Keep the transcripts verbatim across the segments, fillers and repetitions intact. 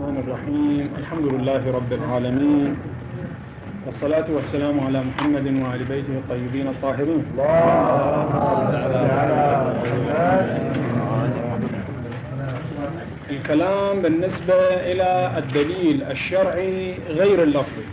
الرحمن الرحيم. الحمد لله رب العالمين، والصلاة والسلام على محمد وآل بيته الطيبين الطاهرين. الكلام بالنسبة إلى الدليل الشرعي غير اللفظي،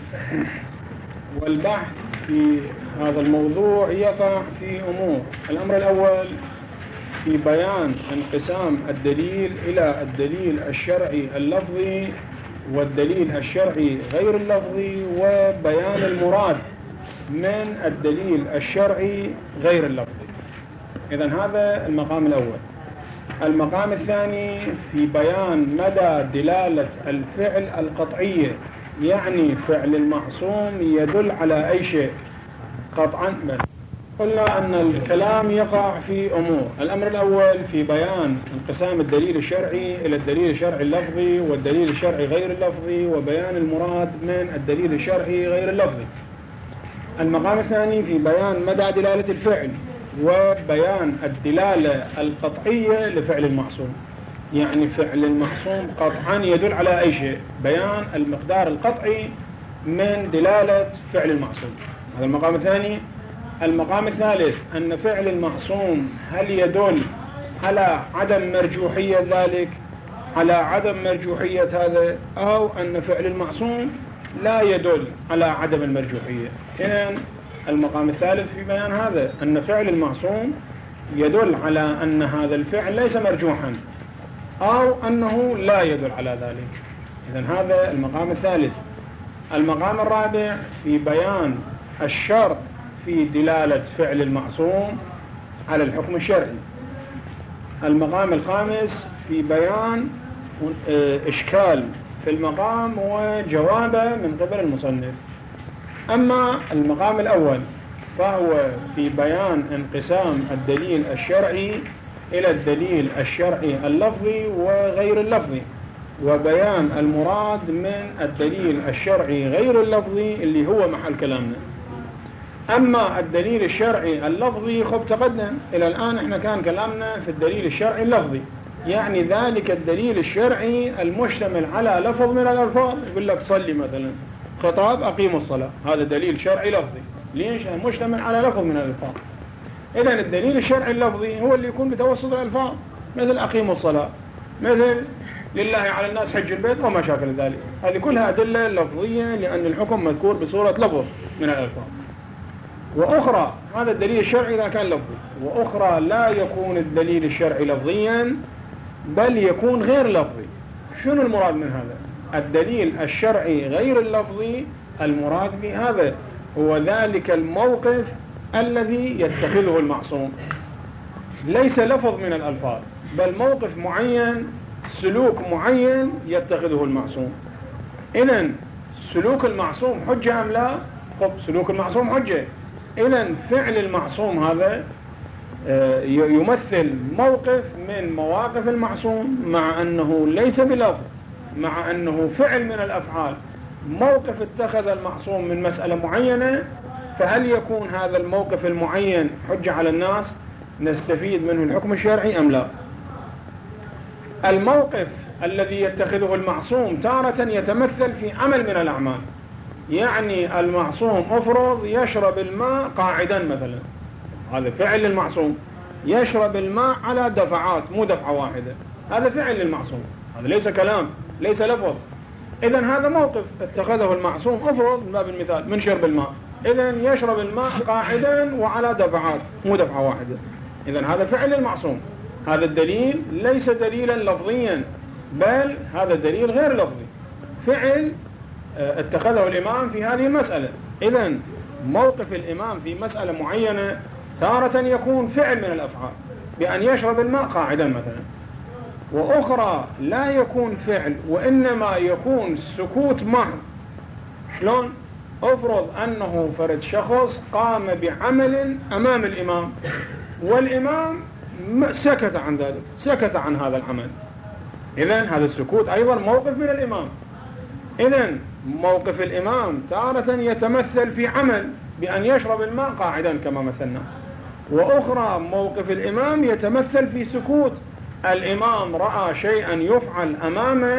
والبحث في هذا الموضوع يقع في أمور. الأمر الأول في بيان انقسام الدليل إلى الدليل الشرعي اللفظي والدليل الشرعي غير اللفظي، وبيان المراد من الدليل الشرعي غير اللفظي. إذن هذا المقام الأول. المقام الثاني في بيان مدى دلالة الفعل القطعية، يعني فعل المعصوم يدل على أي شيء قطعا. قلنا أن الكلام يقع في أمور. الأمر الأول في بيان انقسام الدليل الشرعي إلى الدليل الشرعي اللفظي والدليل الشرعي غير اللفظي، وبيان المراد من الدليل الشرعي غير اللفظي. المقام الثاني في بيان مدى دلالة الفعل وبيان الدلالة القطعية لفعل المعصوم، يعني فعل المعصوم قطعا يدل على أي شيء، بيان المقدار القطعي من دلالة فعل المعصوم. هذا المقام الثاني. المقام الثالث أن فعل المعصوم هل يدل على عدم مرجوحية ذلك، على عدم مرجوحية هذا، أو أن فعل المعصوم لا يدل على عدم المرجوحية. إذن المقام الثالث في بيان هذا أن فعل المعصوم يدل على أن هذا الفعل ليس مرجوحا، أو أنه لا يدل على ذلك. إذن هذا المقام الثالث. المقام الرابع في بيان الشرط في دلالة فعل المعصوم على الحكم الشرعي. المقام الخامس في بيان إشكال في المقام وجوابه من قبل المصنف. أما المقام الأول فهو في بيان انقسام الدليل الشرعي إلى الدليل الشرعي اللفظي وغير اللفظي، وبيان المراد من الدليل الشرعي غير اللفظي اللي هو محل كلامنا. أما الدليل الشرعي اللفظي خب تقدم إلى الآن، إحنا كان كلامنا في الدليل الشرعي اللفظي، يعني ذلك الدليل الشرعي المشتمل على لفظ من الألفاظ. يقول لك صلي مثلا، خطاب أقيموا الصلاة، هذا دليل شرعي لفظي. ليش؟ مشتمل على لفظ من الألفاظ. إذن الدليل الشرعي اللفظي هو اللي يكون بتوسط الألفاظ، مثل أقيموا الصلاة، مثل لله على الناس حج البيت وما شاكل ذلك. هذه كلها أدلة لفظية لأن الحكم مذكور بصورة لفظ من الألفاظ. وأخرى هذا الدليل الشرعي إذا كان لفظي، وأخرى لا يكون الدليل الشرعي لفظيا بل يكون غير لفظي. شنو المراد من هذا؟ الدليل الشرعي غير اللفظي المراد بهذا هو ذلك الموقف الذي يتخذه المعصوم، ليس لفظ من الألفاظ بل موقف معين، سلوك معين يتخذه المعصوم. إذن سلوك المعصوم حجة أم لا؟ طب سلوك المعصوم حجة. إذن فعل المعصوم هذا يمثل موقف من مواقف المعصوم، مع أنه ليس بلفظ، مع أنه فعل من الأفعال، موقف اتخذ المعصوم من مسألة معينة. فهل يكون هذا الموقف المعين حجة على الناس نستفيد منه الحكم الشرعي أم لا؟ الموقف الذي يتخذه المعصوم تارة يتمثل في عمل من الأعمال، يعني المعصوم أفرض يشرب الماء قاعدا مثلا، هذا فعل للمعصوم، يشرب الماء على دفعات مو دفعة واحدة، هذا فعل للمعصوم، هذا ليس كلام، ليس لفظ. إذن هذا موقف اتخذه المعصوم أفرض من باب المثال من شرب الماء، إذن يشرب الماء قاعدا وعلى دفعات مو دفعة واحدة، إذن هذا فعل للمعصوم. هذا الدليل ليس دليلا لفظيا بل هذا دليل غير لفظي، فعل اتخذه الإمام في هذه المسألة. إذن موقف الإمام في مسألة معينة تارة يكون فعل من الأفعال بأن يشرب الماء قاعدا مثلا، وأخرى لا يكون فعل وإنما يكون سكوت محض. شلون؟ أفرض أنه فرد شخص قام بعمل أمام الإمام والإمام سكت عن ذلك، سكت عن هذا العمل، إذن هذا السكوت أيضا موقف من الإمام. إذن موقف الإمام تارة يتمثل في عمل بأن يشرب الماء قاعدا كما مثلنا، وأخرى موقف الإمام يتمثل في سكوت، الإمام رأى شيئا يفعل أمامه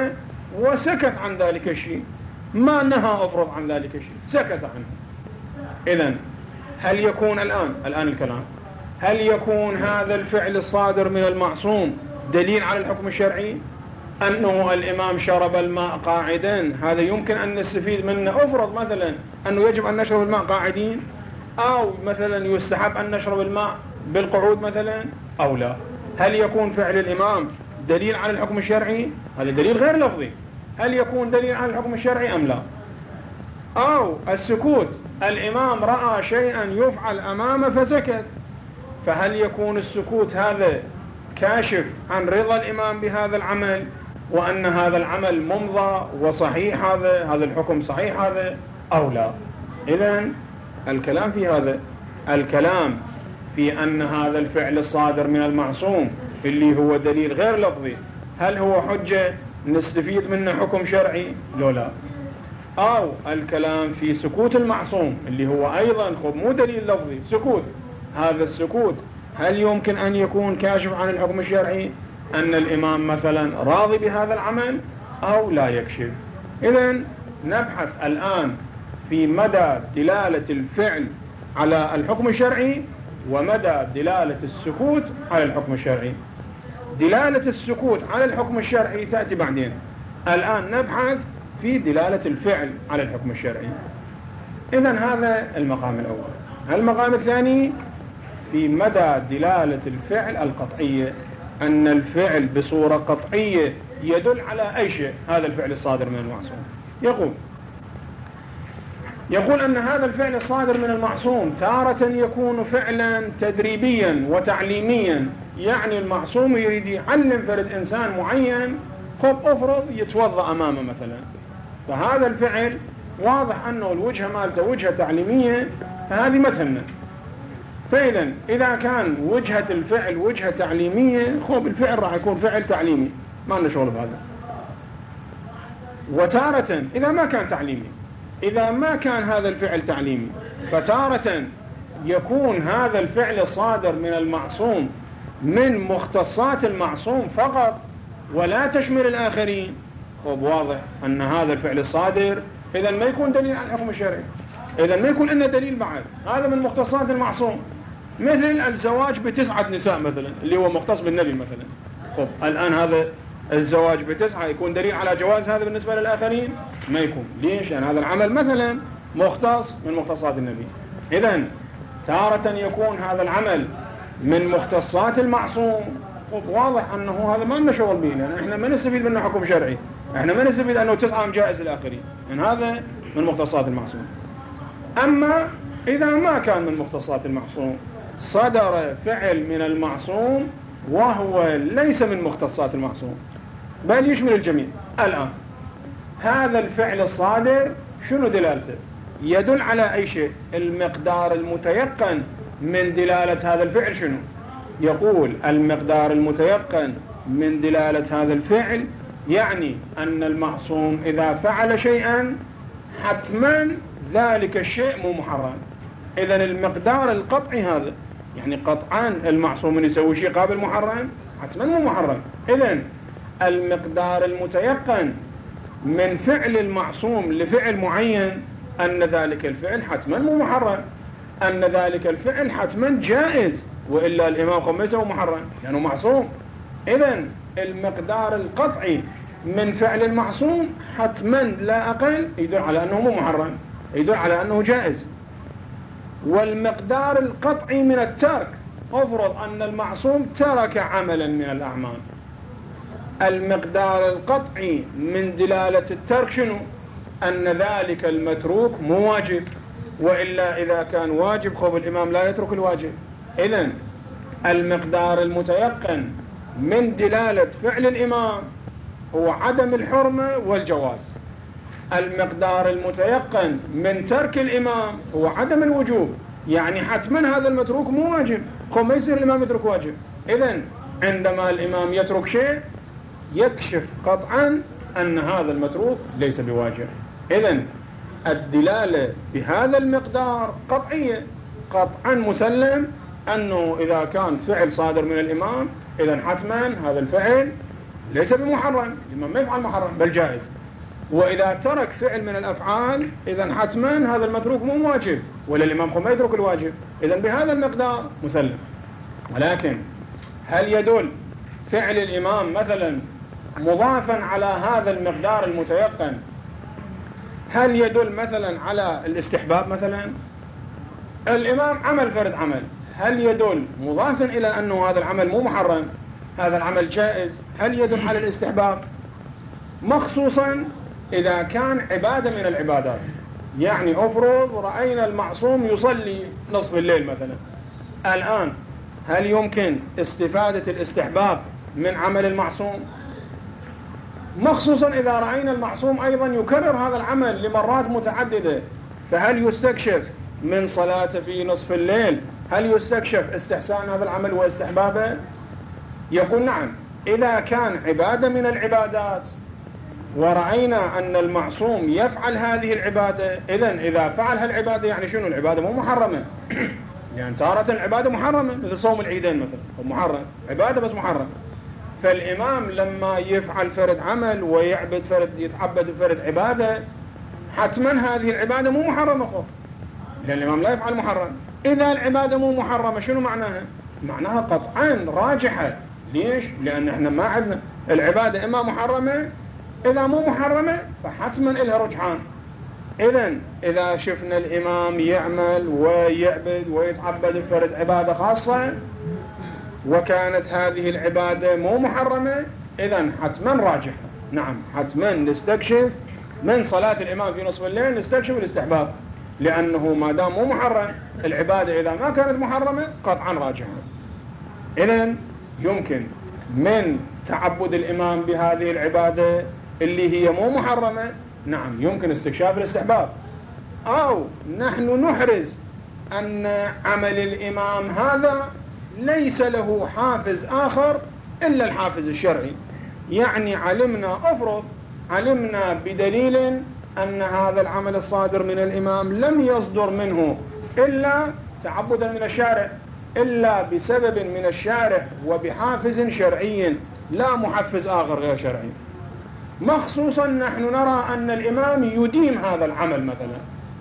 وسكت عن ذلك الشيء، ما نهى افرض عن ذلك الشيء، سكت عنه. إذن هل يكون الآن الآن الكلام هل يكون هذا الفعل الصادر من المعصوم دليل على الحكم الشرعي؟ أنه الإمام شرب الماء قاعدا، هذا يمكن أن نستفيد منه. أفرض مثلا أنه يجب أن نشرب الماء قاعدين، أو مثلا يستحب أن نشرب الماء بالقعود مثلا، أو لا. هل يكون فعل الإمام دليل على الحكم الشرعي؟ هذا دليل غير لفظي. هل يكون دليل على الحكم الشرعي أم لا؟ أو السكوت، الإمام رأى شيئا يفعل أمامه فسكت، فهل يكون السكوت هذا كاشف عن رضا الإمام بهذا العمل، وأن هذا العمل ممضى وصحيح، هذا هذا الحكم صحيح هذا أو لا؟ إذن الكلام في هذا، الكلام في أن هذا الفعل الصادر من المعصوم اللي هو دليل غير لفظي، هل هو حجة نستفيد منه حكم شرعي لو لا؟ أو الكلام في سكوت المعصوم اللي هو أيضا خب مو دليل لفظي، سكوت، هذا السكوت هل يمكن أن يكون كاشف عن الحكم الشرعي، أن الإمام مثلا راضي بهذا العمل أو لا يكشف؟ إذن نبحث الآن في مدى دلالة الفعل على الحكم الشرعي ومدى دلالة السكوت على الحكم الشرعي. دلالة السكوت على الحكم الشرعي تأتي بعدين، الآن نبحث في دلالة الفعل على الحكم الشرعي. إذن هذا المقام الأول. المقام الثاني في مدى دلالة الفعل القطعية، أن الفعل بصورة قطعية يدل على أي شيء، هذا الفعل الصادر من المعصوم. يقول يقول أن هذا الفعل الصادر من المعصوم تارة يكون فعلا تدريبيا وتعليميا، يعني المعصوم يريد يعلم فرد إنسان معين، خب أفرض يتوضأ أمامه مثلا، فهذا الفعل واضح أنه الوجهة مالته وجهة تعليمية، فهذه مثلا. فإذا إذا كان وجهة الفعل وجهة تعليمية، خب الفعل راح يكون فعل تعليمي، ما لنا شغل بهذا. وتارة إذا ما كان تعليمي، إذا ما كان هذا الفعل تعليمي، فتارة يكون هذا الفعل الصادر من المعصوم من مختصات المعصوم فقط ولا تشمل الآخرين. خب واضح أن هذا الفعل الصادر إذا ما يكون دليل على الحكم الشرعي، إذا ما يكون لنا دليل بعد، هذا من مختصات المعصوم. مثل الزواج بتسعة نساء مثلا اللي هو مختص بالنبي مثلا، خب الآن هذا الزواج بتسعة يكون دليل على جواز هذا بالنسبة للآخرين؟ ما يكون. ليش؟ يعني هذا العمل مثلا مختص من مختصات النبي. إذن تارة يكون هذا العمل من مختصات المعصوم، خب واضح أنه هذا ما لنا شغل به، لأن إحنا ما نستفيد منه حكم شرعي، إحنا ما نستفيد أنه تسعة جائز الآخرين، يعني هذا من مختصات المعصوم. أما إذا ما كان من مختصات المعصوم، صدر فعل من المعصوم وهو ليس من مختصات المعصوم بل يشمل الجميع. الآن هذا الفعل الصادر شنو دلالته؟ يدل على أي شيء؟ المقدار المتيقن من دلالة هذا الفعل شنو؟ يقول المقدار المتيقن من دلالة هذا الفعل يعني أن المعصوم إذا فعل شيئا حتما ذلك الشيء مو محرم. إذن المقدار القطعي هذا يعني قطعا المعصوم من يسوي شيء قابل محرم حتما مو محرم. إذن المقدار المتيقن من فعل المعصوم لفعل معين أن ذلك الفعل حتما مو محرم، أن ذلك الفعل حتما جائز، وإلا الإمام قم يسوي محرم لأنه يعني معصوم. إذن المقدار القطعي من فعل المعصوم حتما لا أقل يدل على أنه مو محرم، يدل على أنه جائز. والمقدار القطعي من الترك، أفرض أن المعصوم ترك عملا من الأعمال، المقدار القطعي من دلالة الترك شنو؟ أن ذلك المتروك مو واجب، وإلا إذا كان واجب خب الإمام لا يترك الواجب. إذن المقدار المتيقن من دلالة فعل الإمام هو عدم الحرمة والجواز، المقدار المتيقن من ترك الإمام هو عدم الوجوب، يعني حتما هذا المتروك مو واجب، خب ما يصير الإمام يترك واجب. إذن عندما الإمام يترك شيء يكشف قطعا أن هذا المتروك ليس بواجب. إذن الدلالة بهذا المقدار قطعية، قطعا مسلم أنه إذا كان فعل صادر من الإمام إذن حتما هذا الفعل ليس بمحرم، الإمام ما يفعل محرم بل جائز. وإذا ترك فعل من الأفعال إذن حتما هذا المتروك مو واجب، ولا الإمام ما يترك الواجب، إذن بهذا المقدار مسلم. ولكن هل يدل فعل الإمام مثلا مضافا على هذا المقدار المتيقن، هل يدل مثلا على الاستحباب؟ مثلا الإمام عمل فرد عمل، هل يدل مضافا إلى أنه هذا العمل مو محرم، هذا العمل جائز؟ هل يدل على الاستحباب؟ مخصوصا إذا كان عبادة من العبادات. يعني أفرض رأينا المعصوم يصلي نصف الليل مثلا، الآن هل يمكن استفادة الاستحباب من عمل المعصوم؟ مخصوصا إذا رأينا المعصوم أيضا يكرر هذا العمل لمرات متعددة، فهل يستكشف من صلاته في نصف الليل هل يستكشف استحسان هذا العمل واستحبابه؟ يقول نعم، إذا كان عبادة من العبادات ورأينا أن المعصوم يفعل هذه العبادة، إذن إذا فعل هالعبادة يعني شنو؟ العبادة مو محرمة. يعني تارة العبادة محرمة مثل صوم العيدين مثلا، محرم عبادة بس محرم. فالإمام لما يفعل فرد عمل ويعبد فرد، يتعبد فرد عبادة، حتما هذه العبادة مو محرمة خوف، لأن الإمام لا يفعل محرم. إذا العبادة مو محرمة شنو معناها؟ معناها قطعا راجحة. ليش؟ لأن احنا ما عندنا العبادة إما محرمة، إذا مو محرمة فحتما إلها رجحان. إذن إذا شفنا الإمام يعمل ويعبد ويتعبد فرد عبادة خاصة وكانت هذه العبادة مو محرمة، إذن حتما راجحة. نعم، حتما نستكشف من صلاة الإمام في نصف الليل نستكشف الاستحباب، لأنه ما دام مو محرم العبادة إذا ما كانت محرمة قطعا راجحة. إذن يمكن من تعبد الإمام بهذه العبادة اللي هي مو محرمة، نعم يمكن استكشاف الاستحباب، أو نحن نحرز أن عمل الإمام هذا ليس له حافز آخر إلا الحافز الشرعي. يعني علمنا، أفرض علمنا بدليل أن هذا العمل الصادر من الإمام لم يصدر منه إلا تعبدا من الشارع، إلا بسبب من الشارع وبحافز شرعي لا محفز آخر غير شرعي. مخصوصا نحن نرى أن الإمام يديم هذا العمل مثلا،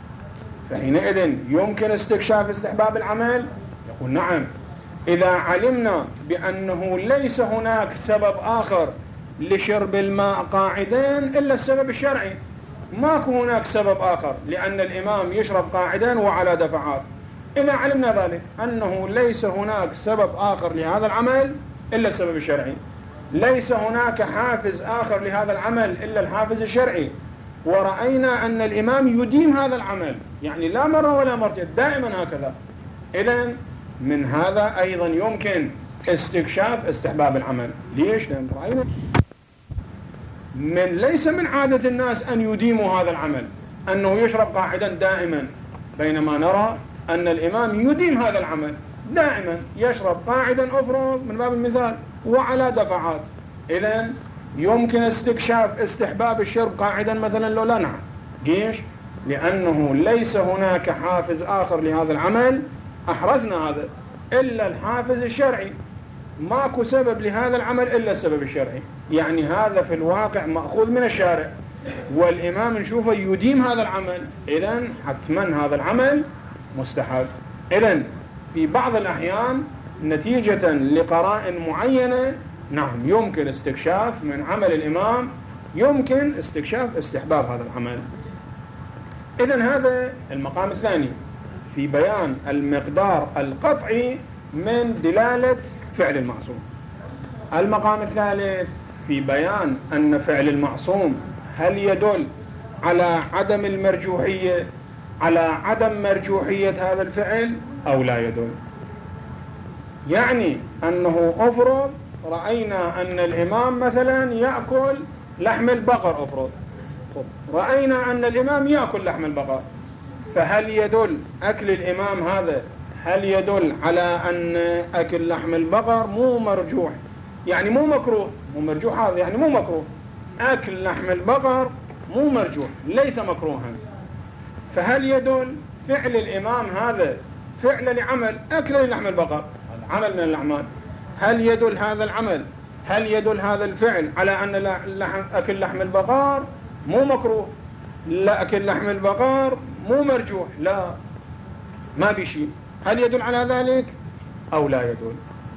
فحينئذ يمكن استكشاف استحباب العمل. يقول نعم، إذا علمنا بأنه ليس هناك سبب آخر لشرب الماء قاعدين إلا السبب الشرعي، ماكو هناك سبب آخر لأن الإمام يشرب قاعدين وعلى دفعات، إذا علمنا ذلك أنه ليس هناك سبب آخر لهذا العمل إلا السبب الشرعي، ليس هناك حافز آخر لهذا العمل إلا الحافز الشرعي، ورأينا أن الإمام يديم هذا العمل، يعني لا مرة ولا مرتين دائما هكذا، إذن من هذا أيضا يمكن استكشاف استحباب العمل. ليش؟ لأن رأينا من ليس من عادة الناس أن يديموا هذا العمل، أنه يشرب قاعدا دائما، بينما نرى أن الإمام يديم هذا العمل دائما، يشرب قاعدا أفرض من باب المثال وعلى دفعات. إذن يمكن استكشاف استحباب الشرب قاعدا مثلا لو لا؟ نعم. ليش؟ لأنه ليس هناك حافز آخر لهذا العمل أحرزنا هذا إلا الحافز الشرعي، ماكو سبب لهذا العمل إلا السبب الشرعي، يعني هذا في الواقع مأخوذ من الشارع والإمام نشوفه يديم هذا العمل، إذن حتما هذا العمل مستحب. إذن في بعض الأحيان نتيجة لقرائن معينة نعم يمكن استكشاف من عمل الإمام، يمكن استكشاف استحباب هذا العمل. إذن هذا المقام الثاني في بيان المقدار القطعي من دلالة فعل المعصوم. المقام الثالث في بيان أن فعل المعصوم هل يدل على عدم المرجوحية، على عدم مرجوحية هذا الفعل أو لا يدل. يعني أنه أفرض رأينا أن الإمام مثلا يأكل لحم البقر، أفرض رأينا أن الإمام يأكل لحم البقر، فهل يدل أكل الإمام هذا هل يدل على أن أكل لحم البقر مو مرجوح، يعني مو مكروه، مو مرجوح هذا يعني مو مكروه، أكل لحم البقر مو مرجوح ليس مكروها، فهل يدل فعل الإمام هذا فعل لعمل أكل لحم البقر، هذا عمل من الأعمال، هل يدل هذا العمل هل يدل هذا الفعل على أن لحم أكل لحم البقر مو مكروه؟ لا، أكل لحم البقر مو مرجوح، لا ما بشيء. هل يدل على ذلك أو لا يدل؟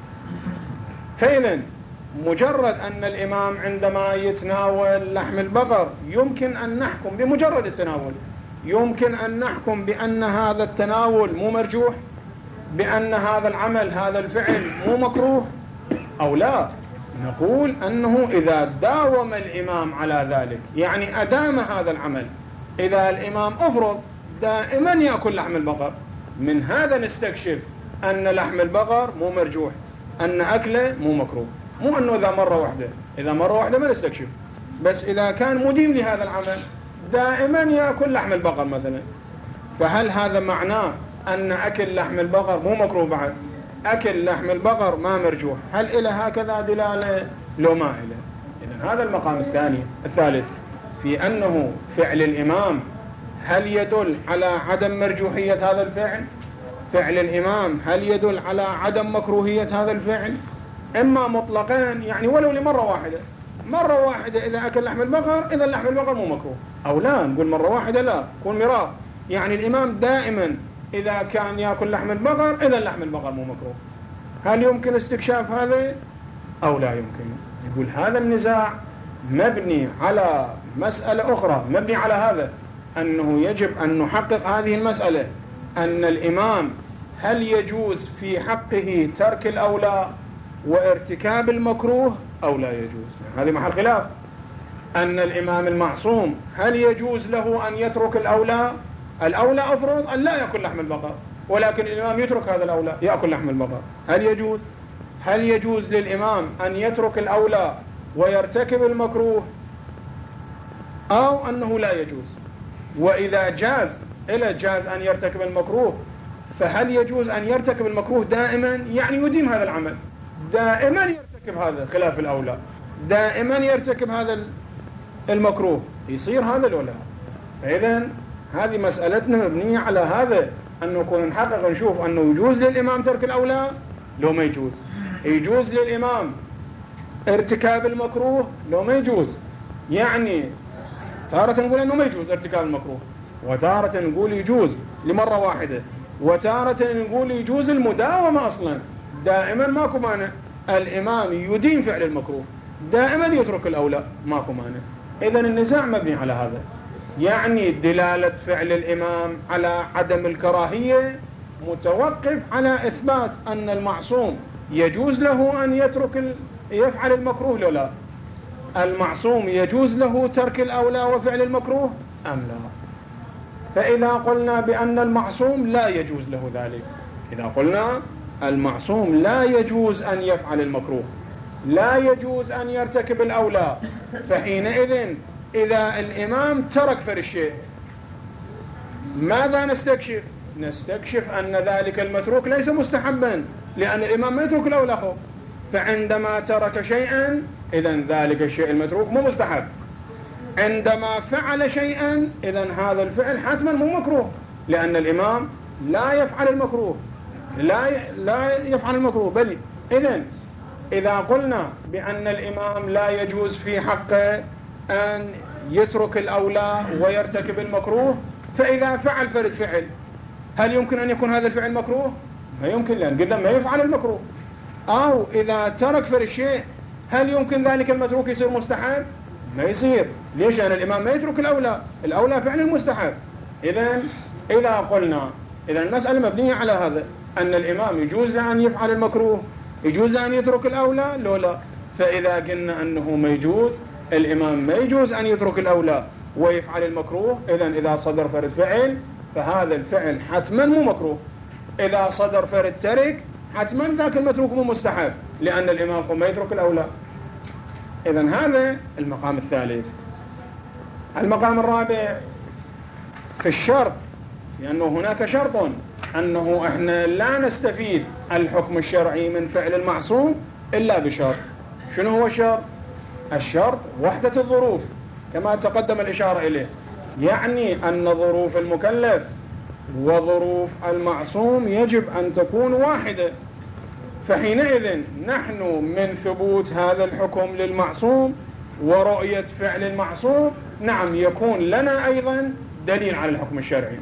فإذا مجرد أن الإمام عندما يتناول لحم البقر يمكن أن نحكم بمجرد التناول، يمكن أن نحكم بأن هذا التناول مو مرجوح، بأن هذا العمل هذا الفعل مو مكروه أو لا. نقول أنه إذا داوم الإمام على ذلك، يعني أدام هذا العمل، إذا الإمام أفرض دائما يأكل لحم البقر، من هذا نستكشف أن لحم البقر مو مرجوح، أن أكله مو مكروه. مو أنه إذا مرة واحدة، إذا مرة واحدة ما نستكشف، بس إذا كان مديم لهذا العمل دائما يأكل لحم البقر مثلا، فهل هذا معناه أن أكل لحم البقر مو مكروه بعد؟ أكل لحم البقر ما مرجوح، هل إلى هكذا دلالة؟ لو ما إلى. إذن هذا المقام الثاني الثالث في أنه فعل الإمام هل يدل على عدم مرجوحية هذا الفعل؟ فعل الإمام هل يدل على عدم مكروهية هذا الفعل؟ إما مطلقين، يعني ولو لمرة واحدة، مرة واحدة إذا أكل لحم البقر إذا لحم البقر مو مكروه، أو لا نقول مرة واحدة لا، يكون مرار، يعني الإمام دائما إذا كان يأكل لحم البقر إذا لحم البقر مو مكروه. هل يمكن استكشاف هذا أو لا يمكن؟ يقول هذا النزاع مبني على مسألة أخرى، مبني على هذا أنه يجب أن نحقق هذه المسألة، أن الإمام هل يجوز في حقه ترك الأولى وارتكاب المكروه أو لا يجوز. هذه محل خلاف. أن الإمام المعصوم هل يجوز له أن يترك الأولى؟ الأولى أفرض أن لا يأكل لحم البقر، ولكن الإمام يترك هذا الأولى يأكل لحم البقر، هل يجوز؟ هل يجوز للإمام أن يترك الأولى ويرتكب المكروه أو أنه لا يجوز؟ وإذا جاز إلى جاز أن يرتكب المكروه، فهل يجوز أن يرتكب المكروه دائما؟ يعني يديم هذا العمل دائما يرتكب هذا خلاف الأولى، دائما يرتكب هذا المكروه، يصير هذا الأولى. فإذن هذه مسألتنا مبنية على هذا، أنه نكون نحقق نشوف أنه يجوز للإمام ترك الأولى لو ما يجوز، يجوز للإمام ارتكاب المكروه لو ما يجوز. يعني تارة نقول أنه ما يجوز ارتكاب المكروه، وتارة نقول يجوز لمرة واحدة، وتارة نقول يجوز المداومة أصلا، دائما ماكو مانع الإمام يدين فعل المكروه، دائما يترك الأولى ماكو مانع. إذن النزاع مبني على هذا، يعني دلالة فعل الإمام على عدم الكراهية متوقف على إثبات أن المعصوم يجوز له أن يترك ال... يفعل المكروه لو لا. المعصوم يجوز له ترك الأولى وفعل المكروه أم لا؟ فإذا قلنا بأن المعصوم لا يجوز له ذلك، إذا قلنا المعصوم لا يجوز أن يفعل المكروه، لا يجوز أن يرتكب الأولى، فحينئذ إذا الإمام ترك فر الشيء ماذا نستكشف؟ نستكشف أن ذلك المتروك ليس مستحبا، لأن الإمام ما يترك الأولى خو. فعندما ترك شيئا إذن ذلك الشيء المتروك مو مستحب، عندما فعل شيئا إذن هذا الفعل حتما مو مكروه، لأن الإمام لا يفعل المكروه، لا لا يفعل المكروه. بل إذن إذا قلنا بأن الإمام لا يجوز في حقه أن يترك الأولى ويرتكب المكروه، فإذا فعل فرد فعل هل يمكن أن يكون هذا الفعل مكروه؟ ما يمكن، لأن قلنا ما يفعل المكروه. أو إذا ترك فرد الشيء هل يمكن ذلك المتروك يصير مستحب؟ ما يصير. ليش؟ لأن الإمام ما يترك الأولى، الأولى فعل المستحب. إذن إذا قلنا إذا المسألة مبنية على هذا، أن الإمام يجوز له أن يفعل المكروه، يجوز له أن يترك الأولى لو لا. فإذا قلنا أنه ما يجوز، الإمام ما يجوز أن يترك الأولى ويفعل المكروه، إذن إذا صدر فرد فعل فهذا الفعل حتما مو مكروه. إذا صدر فرد ترك حتما ذاك المتروك مو مستحب، لأن الإمام ما يترك الأولى. إذن هذا المقام الثالث. المقام الرابع في الشرط، لأنه هناك شرط أنه إحنا لا نستفيد الحكم الشرعي من فعل المعصوم إلا بشرط. شنو هو الشرط؟ الشرط وحدة الظروف كما تقدم الإشارة إليه، يعني أن ظروف المكلف وظروف المعصوم يجب أن تكون واحدة. فحينئذ نحن من ثبوت هذا الحكم للمعصوم ورؤية فعل المعصوم نعم يكون لنا أيضا دليل على الحكم الشرعي.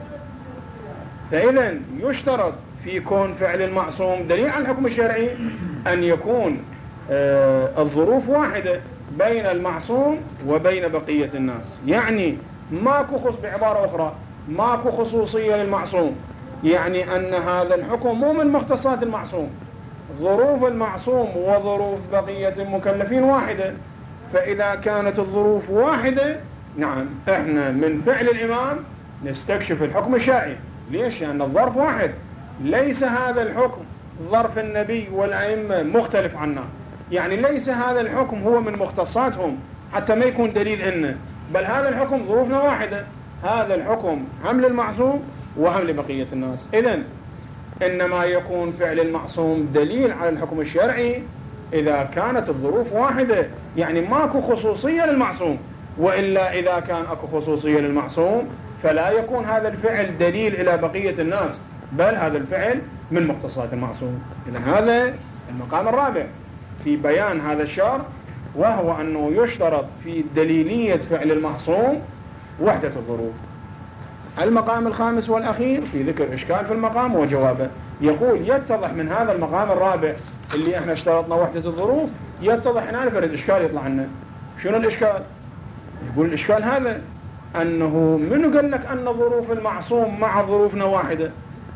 فإذا يشترط في كون فعل المعصوم دليل على الحكم الشرعي أن يكون آه الظروف واحدة بين المعصوم وبين بقية الناس. يعني ماكو خص بعبارة أخرى ماكو خصوصية للمعصوم، يعني أن هذا الحكم مو من مختصات المعصوم، ظروف المعصوم وظروف بقية المكلفين واحدة. فإذا كانت الظروف واحدة نعم احنا من فعل الإمام نستكشف الحكم الشرعي. ليش؟ لأن يعني الظرف واحد، ليس هذا الحكم ظرف النبي والأئمة مختلف عنه، يعني ليس هذا الحكم هو من مختصاتهم حتى ما يكون دليل إنه، بل هذا الحكم ظروفنا واحدة، هذا الحكم هم للمعصوم وهم لبقية الناس. إذن إنما يكون فعل المعصوم دليل على الحكم الشرعي إذا كانت الظروف واحدة، يعني ماكو خصوصية للمعصوم. وإلا إذا كان أكو خصوصية للمعصوم فلا يكون هذا الفعل دليل إلى بقية الناس، بل هذا الفعل من مختصات المعصوم. إذن هذا المقام الرابع في بيان هذا الشرط، وهو أنه يشترط في دليلية فعل المعصوم وحدة الظروف. المقام الخامس والأخير في ذكر إشكال في المقام وجوابه، يقول يتضح من هذا المقام الرابع اللي احنا اشترطنا وحدة الظروف، يتضح هنا نفرد إشكال يطلع لنا. شنو الإشكال؟ يقول الإشكال هذا أنه منو قال لك أن ظروف المعصوم مع ظروفنا واحدة؟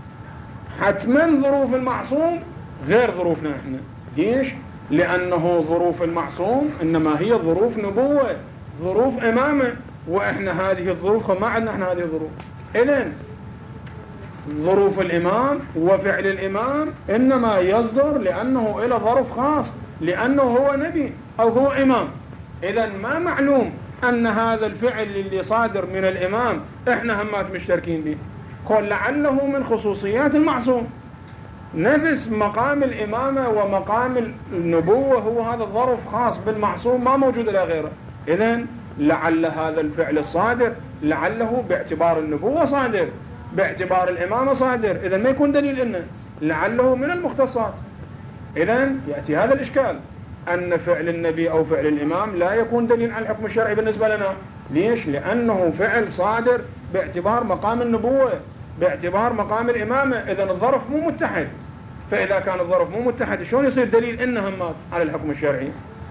حتما ظروف المعصوم غير ظروفنا احنا. ليش؟ لأنه ظروف المعصوم إنما هي ظروف نبوة، ظروف إمامة، وإحنا هذه الظروف ما عندنا احنا هذه الظروف. إذن ظروف الإمام وفعل الإمام إنما يصدر لأنه إلى ظرف خاص، لأنه هو نبي أو هو إمام. إذن ما معلوم أن هذا الفعل اللي صادر من الإمام إحنا همات مشتركين به، قل لعله من خصوصيات المعصوم. نفس مقام الإمامة ومقام النبوة هو هذا الظرف خاص بالمعصوم ما موجود إلى غيره. إذن لعل هذا الفعل الصادر لعله باعتبار النبوة صادر، باعتبار الإمامة صادر، إذن ما يكون دليل إنه لعله من المختصات. إذن يأتي هذا الإشكال أن فعل النبي أو فعل الإمام لا يكون دليل على الحكم الشرعي بالنسبة لنا. ليش؟ لأنه فعل صادر باعتبار مقام النبوة، باعتبار مقام الإمامة. إذن الظرف مو متحد، فإذا كان الظرف مو متحد شلون يصير دليل إنهم على الحكم الشرعي؟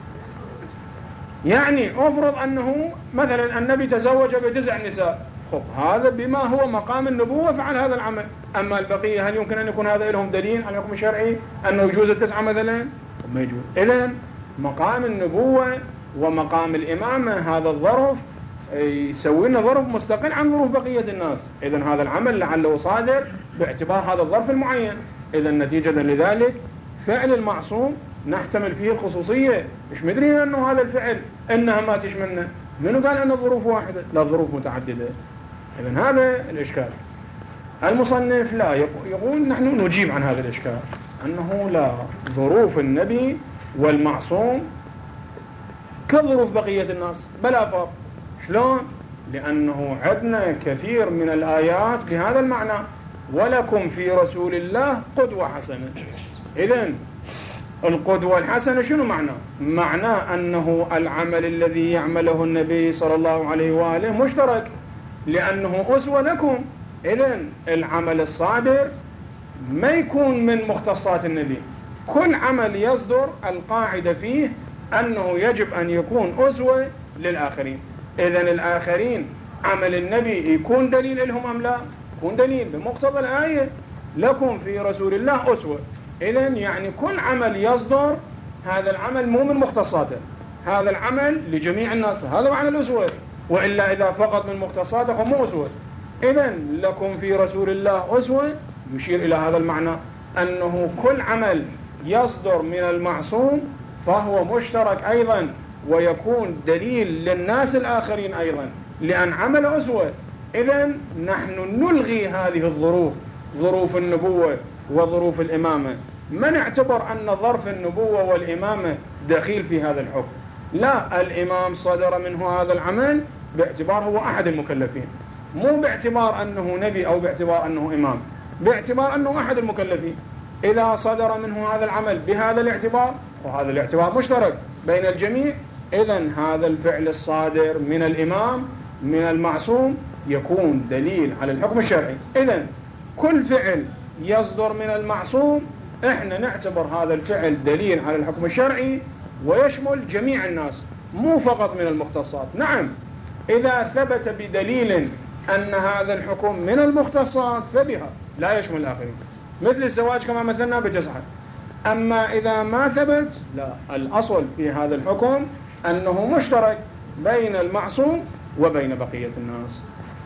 يعني أفرض أنه مثلا النبي تزوج بتسع نساء، خب هذا بما هو مقام النبوة فعل هذا العمل، أما البقية هل يمكن أن يكون هذا لهم دليل على الحكم الشرعي أنه يجوز التسعة مثلا؟ ما يجوز. إذن مقام النبوة ومقام الإمامة هذا الظرف يسوي لنا ظرف مستقل عن ظروف بقية الناس. إذن هذا العمل لعله صادر باعتبار هذا الظرف المعين. إذن نتيجة لذلك فعل المعصوم نحتمل فيه الخصوصية، مش مدرين أنه هذا الفعل إنها ما تشملنا. منو قال أن الظروف واحدة؟ لا الظروف متعددة. إذن هذا الإشكال. المصنف لا يقول نحن نجيب عن هذا الإشكال أنه لا، ظروف النبي والمعصوم كظروف بقية الناس بلا فرق. شلون؟ لأنه عندنا كثير من الآيات بهذا المعنى، ولكم في رسول الله قدوة حسنة. إذن القدوة الحسنة شنو معنى؟ معناه أنه العمل الذي يعمله النبي صلى الله عليه وآله مشترك، لأنه أسوة لكم. إذن العمل الصادر ما يكون من مختصات النبي، كل عمل يصدر القاعدة فيه أنه يجب أن يكون أسوة للآخرين. إذن الآخرين عمل النبي يكون دليل لهم أم لا؟ يكون دليل بمقتضى الآية لكم في رسول الله أسوة. إذن يعني كل عمل يصدر هذا العمل مو من مختصاته، هذا العمل لجميع الناس، هذا معنى الأسوة. وإلا إذا فقط من مختصاته مو أسوة. إذن لكم في رسول الله أسوة يشير إلى هذا المعنى أنه كل عمل يصدر من المعصوم فهو مشترك أيضا ويكون دليل للناس الآخرين أيضا لأن عمل أسوة. إذن نحن نلغي هذه الظروف، ظروف النبوة وظروف الإمامة، ما نعتبر أن ظرف النبوة والإمامة دخيل في هذا الحكم. لا، الإمام صدر منه هذا العمل باعتبار هو أحد المكلفين، مو باعتبار أنه نبي أو باعتبار أنه إمام، باعتبار أنه أحد المكلفين. إذا صدر منه هذا العمل بهذا الاعتبار، وهذا الاعتبار مشترك بين الجميع، إذن هذا الفعل الصادر من الإمام من المعصوم يكون دليل على الحكم الشرعي. إذن كل فعل يصدر من المعصوم إحنا نعتبر هذا الفعل دليل على الحكم الشرعي، ويشمل جميع الناس مو فقط من المختصات. نعم، إذا ثبت بدليل أن هذا الحكم من المختصات فبها، لا يشمل الآخرين، مثل الزواج كما مثلنا بتسعة. أما إذا ما ثبت، لا، الأصل في هذا الحكم أنه مشترك بين المعصوم وبين بقية الناس.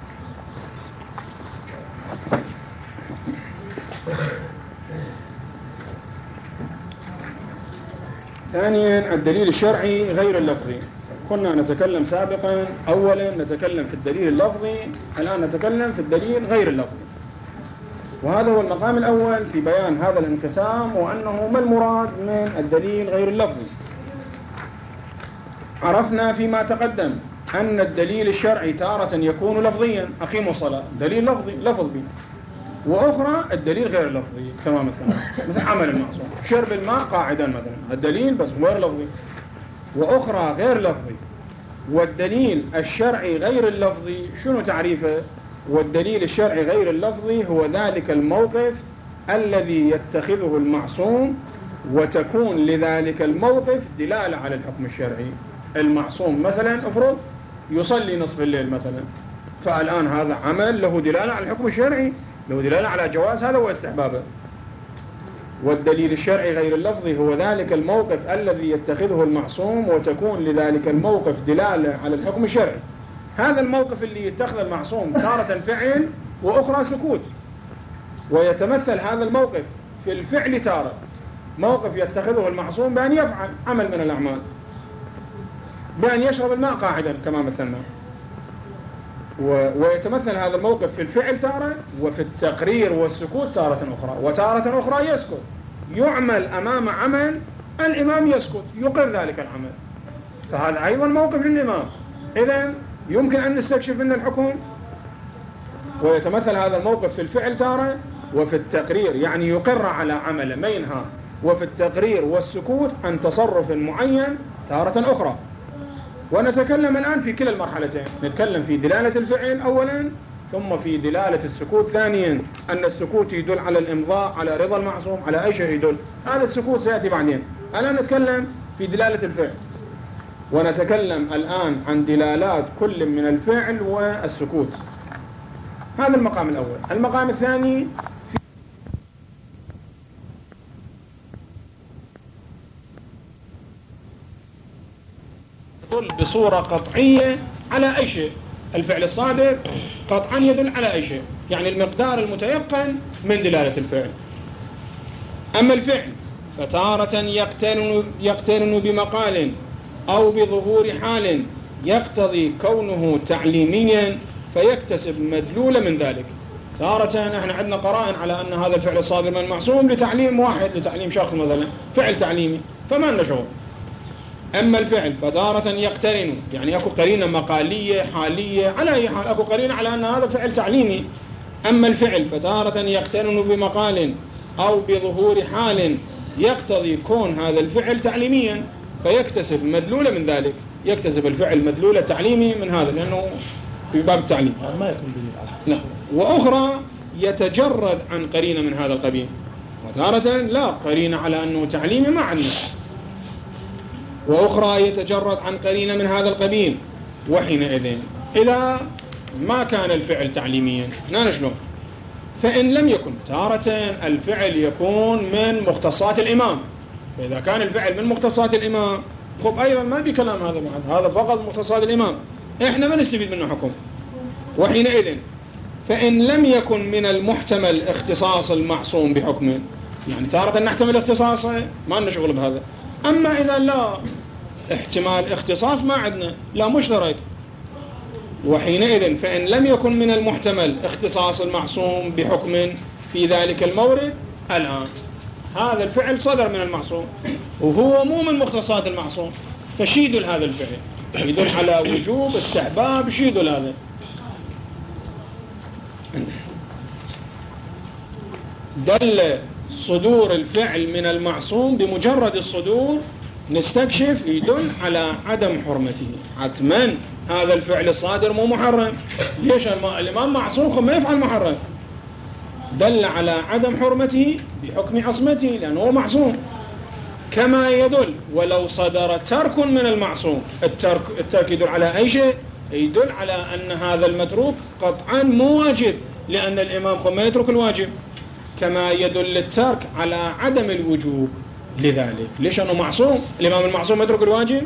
ثانيا الدليل الشرعي غير اللفظي. كنا نتكلم سابقا، أولا نتكلم في الدليل اللفظي، الآن نتكلم في الدليل غير اللفظي، وهذا هو المقام الأول في بيان هذا الانقسام، وأنه ما المراد من الدليل غير اللفظي. عرفنا فيما تقدم أن الدليل الشرعي تارة يكون لفظيا، أقيموا الصلاة دليل لفظي لفظي، وأخرى الدليل غير اللفظي كما مثلا مثل عمل المعصوم، شرب الماء قاعدا مثلا، الدليل بس غير لفظي، وأخرى غير لفظي. والدليل الشرعي غير اللفظي شنو تعريفه؟ والدليل الشرعي غير اللفظي هو ذلك الموقف الذي يتخذه المعصوم وتكون لذلك الموقف دلالة على الحكم الشرعي. المعصوم مثلا افرض يصلي نصف الليل مثلا، فالآن هذا عمل له دلالة على الحكم الشرعي، له دلالة على جواز هذا واستحبابه. والدليل الشرعي غير اللفظي هو ذلك الموقف الذي يتخذه المعصوم وتكون لذلك الموقف دلالة على الحكم الشرعي. هذا الموقف اللي يتخذ المعصوم تارة فعل وأخرى سكوت، ويتمثل هذا الموقف في الفعل تارة، موقف يتخذه المعصوم بأن يفعل عمل من الأعمال، بأن يشرب الماء قاعدا كما مثلنا، ويتمثل هذا الموقف في الفعل تارة، وفي التقرير والسكوت تارة أخرى، وتارة أخرى يسكت، يعمل أمام عمل الإمام يسكت يقر ذلك العمل، فهذا أيضا موقف للإمام. إذن يمكن أن نستكشف منه الحكم. ويتمثل هذا الموقف في الفعل تارة، وفي التقرير يعني يقر على عمل منها، وفي التقرير والسكوت عن تصرف معين تارة أخرى. ونتكلم الآن في كلا المرحلتين، نتكلم في دلالة الفعل أولا، ثم في دلالة السكوت ثانيا، أن السكوت يدل على الإمضاء، على رضا المعصوم، على أي شيء يدل، هذا السكوت سيأتي بعدين. الآن نتكلم في دلالة الفعل، ونتكلم الآن عن دلالات كل من الفعل والسكوت. هذا المقام الأول. المقام الثاني يدل بصورة قطعية على أي شيء، الفعل الصادر قطعا يدل على أي شيء، يعني المقدار المتيقن من دلالة الفعل. أما الفعل فتارة يقترن, يقترن بمقال أو بظهور حال يقتضي كونه تعليميا فيكتسب مدلول من ذلك. تارة احنا عندنا قرائن على أن هذا الفعل الصادر من المعصوم لتعليم واحد، لتعليم شخص مثلا، فعل تعليمي، فما لنا شغل. أما الفعل فتارة يقترن، يعني أكو قرينة مقالية حالية، على أي حال أكو قرينة على أن هذا فعل تعليمي. أما الفعل فتارة يقترن بمقال أو بظهور حال يقتضي كون هذا الفعل تعليميا فيكتسب مدلولة من ذلك، يكتسب الفعل مدلولة تعليمي من هذا، لأنه في باب التعليم ما يكون دليل على. نعم. وأخرى يتجرد عن قرينة من هذا القبيل، وتارة لا قرينة على أنه تعليمي ما عندنا، وأخرى يتجرد عن قرينة من هذا القبيل. وحينئذ إذا ما كان الفعل تعليميا نشلون؟ فإن لم يكن، تارة الفعل يكون من مختصات الإمام، فإذا كان الفعل من مختصات الإمام خب أيضا ما في كلام هذا بعد، هذا فقط مختصات الإمام، إحنا ما نستفيد منه حكم. وحينئذ فإن لم يكن من المحتمل اختصاص المعصوم بحكمه، يعني تارة نحتمل اختصاصه ما نشغل بهذا. أما إذا لا احتمال اختصاص ما عندنا، لا مشترك، وحينئذ فإن لم يكن من المحتمل اختصاص المعصوم بحكم في ذلك المورد، الآن هذا الفعل صدر من المعصوم وهو مو من مختصات المعصوم، فشي يدل هذا الفعل؟ يدل على وجوب استحباب، شي يدل هذا؟ دل صدور الفعل من المعصوم بمجرد الصدور نستكشف يدل على عدم حرمته. حتما هذا الفعل الصادر مو محرم. ليش؟ الإمام معصوم ما يفعل محرم، دل على عدم حرمته بحكم عصمته لأنه هو معصوم. كما يدل ولو صدر ترك من المعصوم، الترك, الترك يدل على أي شيء؟ يدل على أن هذا المتروك قطعا مو واجب، لأن الإمام ما يترك الواجب. كما يدل الترك على عدم الوجوب. لذلك ليش أنه معصوم؟ الإمام المعصوم يترك الواجب؟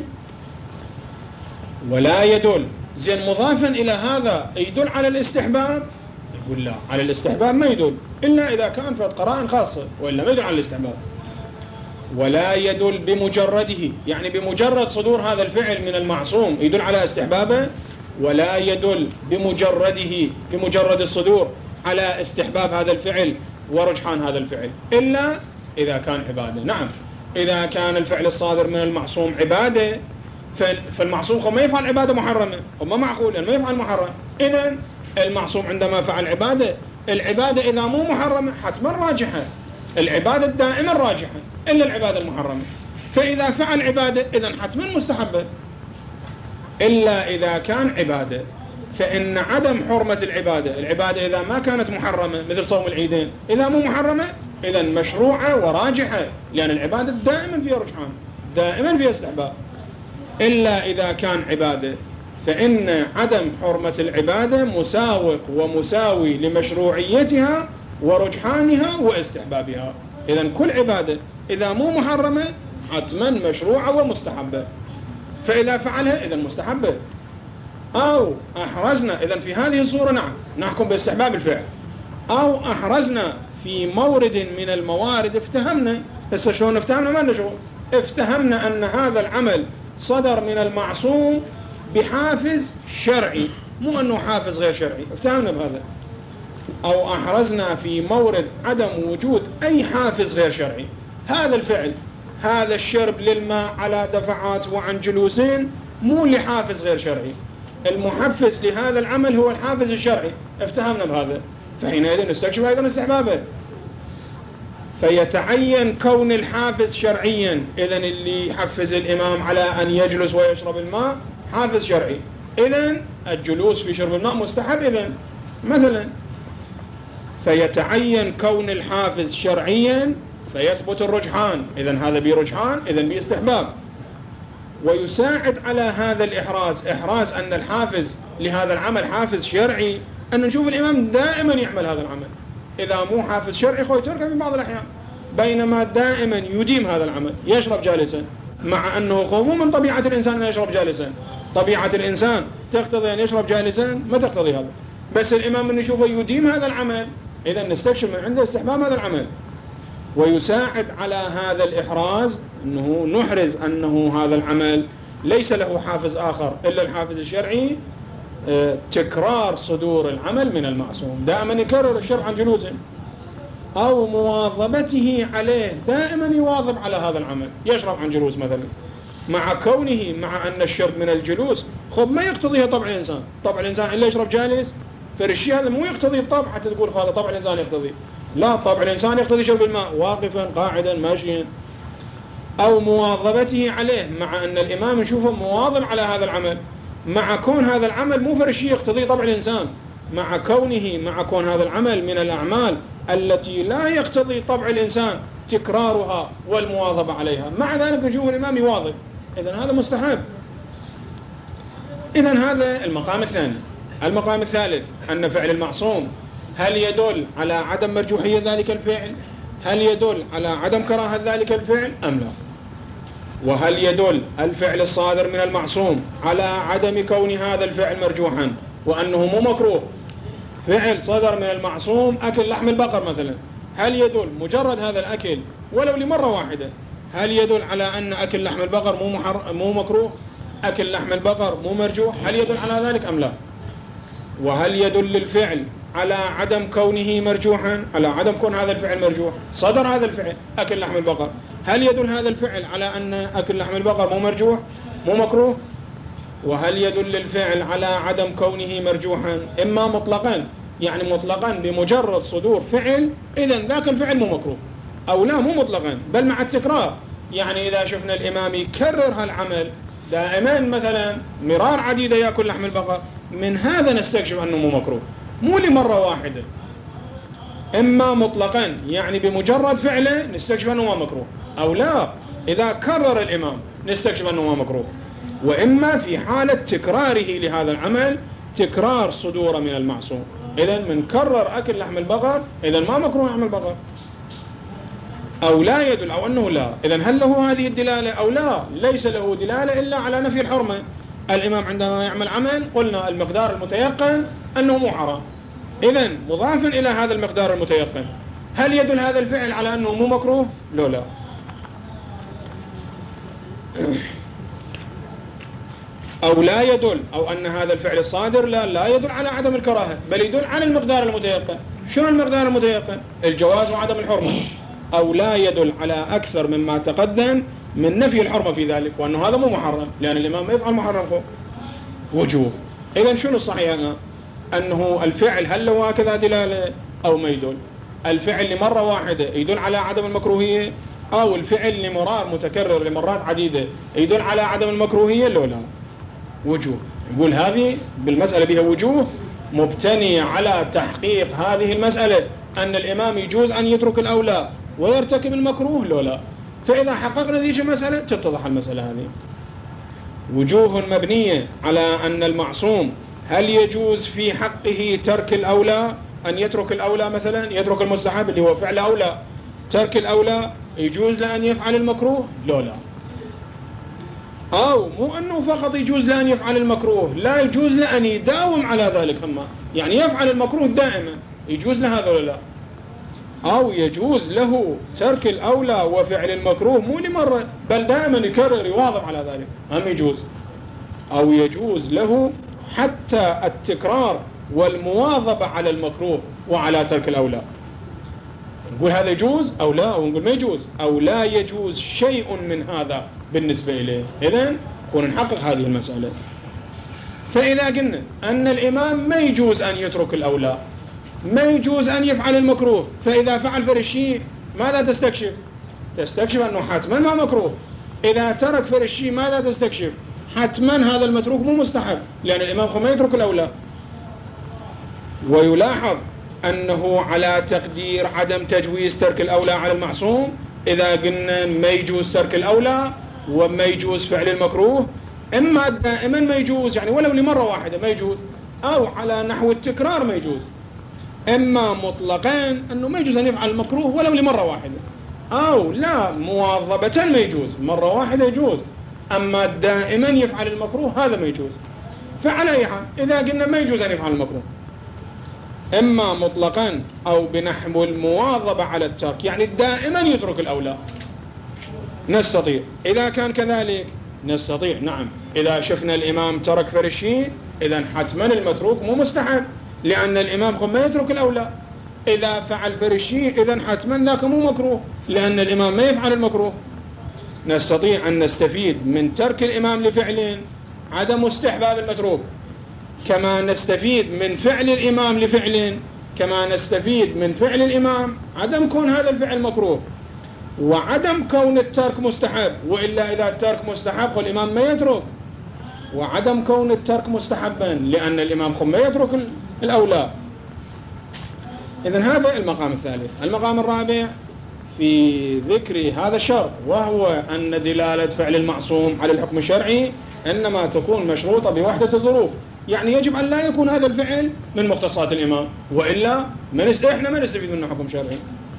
ولا يدل. زين مضافا إلى هذا يدل على الاستحباب؟ يقول لا، على الاستحباب ما يدل إلا إذا كان في قرائن خاصة، وإلا ما يدل على الاستحباب. ولا يدل بمجرده، يعني بمجرد صدور هذا الفعل من المعصوم يدل على استحبابه. ولا يدل بمجرده، بمجرد الصدور، على استحباب هذا الفعل ورجحان هذا الفعل إلا إذا كان عبادة. نعم، إذا كان الفعل الصادر من المعصوم عبادة، فالمعصوم ما يفعل عبادة محرمة، وما معقول أن ما يفعل محرم. إذن المعصوم عندما فعل عبادة، العبادة إذا مو محرمة حتما راجحة، العبادة دائما راجحة إلا العبادة المحرمة. فإذا فعل عبادة إذن حتما مستحبة، إلا إذا كان عبادة. فإن عدم حرمة العبادة، العبادة إذا ما كانت محرمة مثل صوم العيدين، إذا مو محرمة إذن مشروعة وراجحة، لأن العبادة دائما فيها رجحان، دائما فيها استحباب. إلا إذا كان عبادة، فإن عدم حرمة العبادة مساوق ومساوي لمشروعيتها ورجحانها واستحبابها. إذن كل عبادة إذا مو محرمة حتما مشروعة ومستحبة، فإذا فعلها إذن مستحبة. أو أحرزنا، إذن في هذه الصورة نعم نحكم باستحباب الفعل. أو أحرزنا في مورد من الموارد، افتهمنا، هسه شلون افتهمنا؟ ما لنا شغل، افتهمنا أن هذا العمل صدر من المعصوم بحافز شرعي، مو أنه حافز غير شرعي، افتهمنا بهذا. أو أحرزنا في مورد عدم وجود أي حافز غير شرعي. هذا الفعل، هذا الشرب للماء على دفعات وعن جلوسين، مو لحافز غير شرعي، المحفز لهذا العمل هو الحافز الشرعي، افتهمنا بهذا، فحينئذ نستكشف أيضا استحبابه. فيتعين كون الحافز شرعيا. إذن اللي يحفز الإمام على أن يجلس ويشرب الماء حافز شرعي، إذن الجلوس في شرب الماء مستحب. إذن مثلا فيتعين كون الحافز شرعيا فيثبت الرجحان، إذن هذا برجحان، إذن باستحباب. ويساعد على هذا الإحراز، إحراز أن الحافز لهذا العمل حافز شرعي، أن نشوف الإمام دائما يعمل هذا العمل. إذا مو حافز شرعي خوي تركه في بعض الأحيان، بينما دائما يديم هذا العمل، يشرب جالسا، مع أنه مو من طبيعة الإنسان أن يشرب جالسا. طبيعة الإنسان تقتضي أن يشرب جالسا، ما تقتضي هذا، بس الإمام من نشوفه يديم هذا العمل، إذا نستكشف من عنده استحباب هذا العمل. ويساعد على هذا الإحراز أنه نحرز أنه هذا العمل ليس له حافز آخر إلا الحافز الشرعي، تكرار صدور العمل من المعصوم، دائما يكرر الشرع عن جلوسه. أو مواظبته عليه، دائما يواظب على هذا العمل، يشرب عن جلوس مثلا، مع كونه مع أن الشرب من الجلوس خب ما يقتضيها طبع الإنسان، طبع الإنسان إلا يشرب جالس، فالشيء هذا مو يقتضي الطبع حتى تقول هذا طبع الإنسان يقتضي، لا، طبع الإنسان يقتضي شرب الماء واقفا قاعدا ماشيا. أو مواظبته عليه، مع أن الإمام نشوفه مواظب على هذا العمل، مع كون هذا العمل مو فرشي يقتضي طبع الإنسان، مع كونه مع كون هذا العمل من الأعمال التي لا يقتضي طبع الإنسان تكرارها والمواظبة عليها، مع ذلك نشوف الإمام يواظب، إذن هذا مستحب. إذن هذا المقام الثاني. المقام الثالث أن فعل المعصوم هل يدل على عدم مرجوحية ذلك الفعل؟ هل يدل على عدم كراهة ذلك الفعل أم لا؟ وهل يدل الفعل الصادر من المعصوم على عدم كون هذا الفعل مرجوحا وأنه مو مكروه؟ فعل صدر من المعصوم أكل لحم البقر مثلا، هل يدل مجرد هذا الأكل ولو لمرة واحدة، هل يدل على أن أكل لحم البقر مو محر مو مكروه؟ أكل لحم البقر مو مرجوح؟ هل يدل على ذلك أم لا؟ وهل يدل الفعل على عدم كونه مرجوحا، على عدم كون هذا الفعل مرجوح؟ صدر هذا الفعل أكل لحم البقر، هل يدل هذا الفعل على أن أكل لحم البقر مو مرجوح مو مكروه؟ وهل يدل الفعل على عدم كونه مرجوحا؟ إما مطلقا، يعني مطلقا بمجرد صدور فعل إذن ذاك الفعل مو مكروه، أو لا مو مطلقا بل مع التكرار. يعني إذا شفنا الإمام يكرر هالعمل دائما مثلا مرار عديدة يأكل لحم البقر، من هذا نستكشف أنه مو مكروه، مو لمرة واحدة. إما مطلقا يعني بمجرد فعله نستكشف أنه ما مكروه، أو لا إذا كرر الإمام نستكشف أنه ما مكروه، وإما في حالة تكراره لهذا العمل تكرار صدوره من المعصوم. إذن من كرر أكل لحم البقر إذن ما مكروه لحم البقر، أو لا يدل أو أنه لا. إذن هل له هذه الدلالة أو لا؟ ليس له دلالة إلا على نفي الحرمة. الإمام عندما يعمل عمل قلنا المقدار المتيقن أنه مو حرام، إذن مضافا إلى هذا المقدار المتيقن هل يدل هذا الفعل على أنه مو مكروه؟ لا لا. أو لا يدل، أو أن هذا الفعل الصادر لا لا يدل على عدم الكراهة، بل يدل على المقدار المتيقن. شنو المقدار المتيقن؟ الجواز وعدم الحرمة. أو لا يدل على أكثر مما تقدم من نفي الحرمة في ذلك، وأنه هذا مو محرم لأن الإمام ما يفعل محرم وجوه. إذن شنو الصحيح هنا؟ أنه الفعل هل له هكذا دلالة أو ما يدل؟ الفعل لمرة واحدة يدل على عدم المكروهية، أو الفعل لمرار متكرر لمرات عديدة يدل على عدم المكروهية؟ لا لا، وجوه. نقول هذه بالمسألة بها وجوه مبتنية على تحقيق هذه المسألة أن الإمام يجوز أن يترك الأولى ويرتكب المكروه لا لا. فإذا حققنا ذيك المسألة تتضح المسألة هذه. وجوه مبنية على أن المعصوم هل يجوز في حقه ترك الأولى، أن يترك الأولى مثلا يترك المستحب اللي هو فعل أولى، ترك الأولى يجوز لأن يفعل المكروه لا لا. أو مو أنه فقط يجوز لأن يفعل المكروه، لا يجوز لأن يداوم على ذلك، أما يعني يفعل المكروه دائما يجوز له هذا ولا لا. أو يجوز له ترك الأولى وفعل المكروه مو لمرة بل دائما يكرر يواظب على ذلك هم يجوز. أو يجوز له حتى التكرار والمواظبة على المكروه وعلى ترك الأولى. نقول هذا يجوز أو لا، أو نقول ما يجوز، أو لا يجوز شيء من هذا بالنسبة إليه. إذن نكون نحقق هذه المسألة. فإذا قلنا أن الإمام ما يجوز أن يترك الأولى، ما يجوز أن يفعل المكروه، فإذا فعل فرشي ماذا تستكشف؟ تستكشف أنه حتما ما مكروه. إذا ترك فرشي ماذا تستكشف؟ حتما هذا المتروك مو مستحب لأن الإمام ما يترك الأولى. ويلاحظ أنه على تقدير عدم تجويز ترك الأولى على المعصوم. إذا قلنا ما يجوز ترك الأولى وما يجوز فعل المكروه، إما دائما ما يجوز يعني ولو لمرة واحدة ما يجوز، أو على نحو التكرار ما يجوز. إما مطلقين أنه ما يجوز أن يفعل المكروه ولو لمرة واحدة، أو لا مواظبة ما يجوز، مرة واحدة يجوز، أما دائما يفعل المكروه هذا ما يجوز. فعلى أي حال إذا قلنا ما يجوز أن يفعل المكروه إما مطلقا أو بنحو المواظبة على الترك يعني دائما يترك الأولى نستطيع. إذا كان كذلك نستطيع نعم. إذا شفنا الإمام ترك فرشي إذن حتما المتروك مو مستحب لأن الإمام ما يترك الأولى. إذا فعل فرشي إذن حتما ذاك مو مكروه لأن الإمام ما يفعل المكروه. نستطيع أن نستفيد من ترك الإمام لفعل عدم استحباب المتروك، كما نستفيد من فعل الإمام لفعل، كما نستفيد من فعل الإمام عدم كون هذا الفعل مكروه وعدم كون الترك مستحب، وإلا إذا الترك مستحب والإمام ما يترك، وعدم كون الترك مستحبا لأن الإمام ما يترك الأولى. إذن هذا المقام الثالث. المقام الرابع في ذكر هذا الشرط وهو أن دلالة فعل المعصوم على الحكم الشرعي إنما تكون مشروطة بوحدة الظروف، يعني يجب أن لا يكون هذا الفعل من مختصات الإمام وإلا من إحنا ما نستفيد منه حكم شرعي.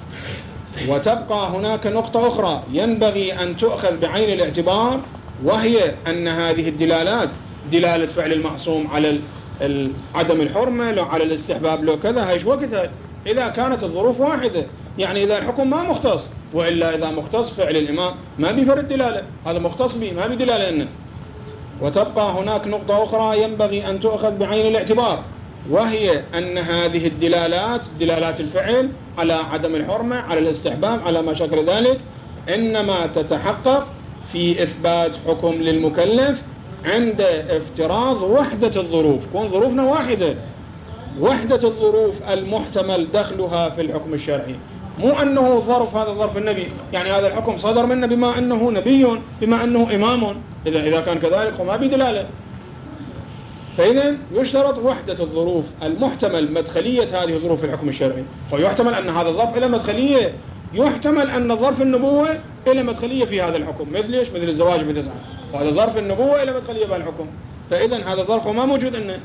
وتبقى هناك نقطة أخرى ينبغي أن تؤخذ بعين الاعتبار، وهي أن هذه الدلالات دلالة فعل المعصوم على عدم الحرمة لو على الاستحباب لو كذا هايش وقتها إذا كانت الظروف واحدة، يعني إذا الحكم ما مختص، وإلا إذا مختص فعل الإمام ما بيفرد دلالة، هذا مختص به ما بدلالة إنه. وتبقى هناك نقطة أخرى ينبغي أن تؤخذ بعين الاعتبار، وهي أن هذه الدلالات دلالات الفعل على عدم الحرمة على الاستحباب على ما شكل ذلك إنما تتحقق في إثبات حكم للمكلف عند افتراض وحدة الظروف. كون ظروفنا واحدة، وحدة الظروف المحتمل دخلها في الحكم الشرعي، مو أنه ظرف هذا ظرف النبي، يعني هذا الحكم صدر منه بما أنه نبي، بما أنه إمام، إذا إذا كان كذلك وما بدلالة. فإذا يشترط وحدة الظروف المحتمل مدخلية هذه الظروف في الحكم الشرعي، ويحتمل أن هذا الظرف إلى مدخلية، يحتمل أن ظرف النبوة إلى مدخلية في هذا الحكم، مثل إيش؟ مثل الزواج بتسعة، وهذا ظرف النبوة إلى مدخلية في الحكم. فإذا هذا الظرف ما موجود إنه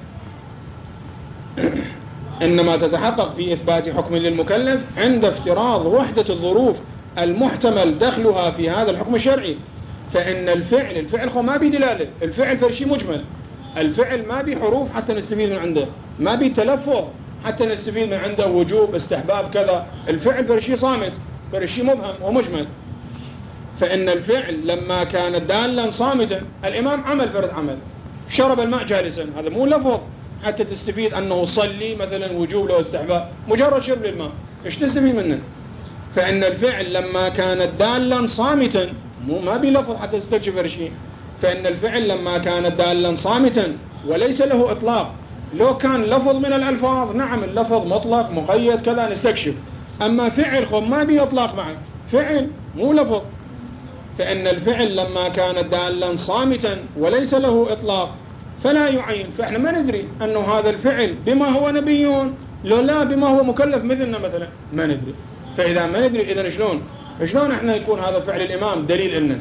إنما تتحقق في إثبات حكم للمكلف عند افتراض وحدة الظروف المحتمل دخلها في هذا الحكم الشرعي. فإن الفعل الفعل خو ما بدلالة، الفعل فرشي مجمل، الفعل ما بحروف حتى نستفيد من عنده، ما بتلفظ حتى نستفيد من عنده وجوب استحباب كذا، الفعل فرشي صامت، فرشي مبهم ومجمل. فإن الفعل لما كان دالا صامتا، الإمام عمل فرد عمل، شرب الماء جالسا، هذا مو لفظ حتى تستفيد أنه صلي مثلا وجوب له استحباب، مجرد شرب للماء، إيش تستفيد منه؟ فإن الفعل لما كان دالا صامتا، مو ما بلفظ حتى تستكشف شيء، فإن الفعل لما كان دالا صامتا وليس له إطلاق، لو كان لفظ من الألفاظ نعم اللفظ مطلق مقيد كذا نستكشف، أما فعل خو ما بيطلق معه، فعل مو لفظ. فإن الفعل لما كان دالا صامتا وليس له إطلاق فلا يعين، فإحنا ما ندري أنه هذا الفعل بما هو نبي لو لا بما هو مكلف مثلنا مثلا، ما ندري. فإذا ما ندري إذن شلون شلون إحنا يكون هذا فعل الإمام دليل إلنا؟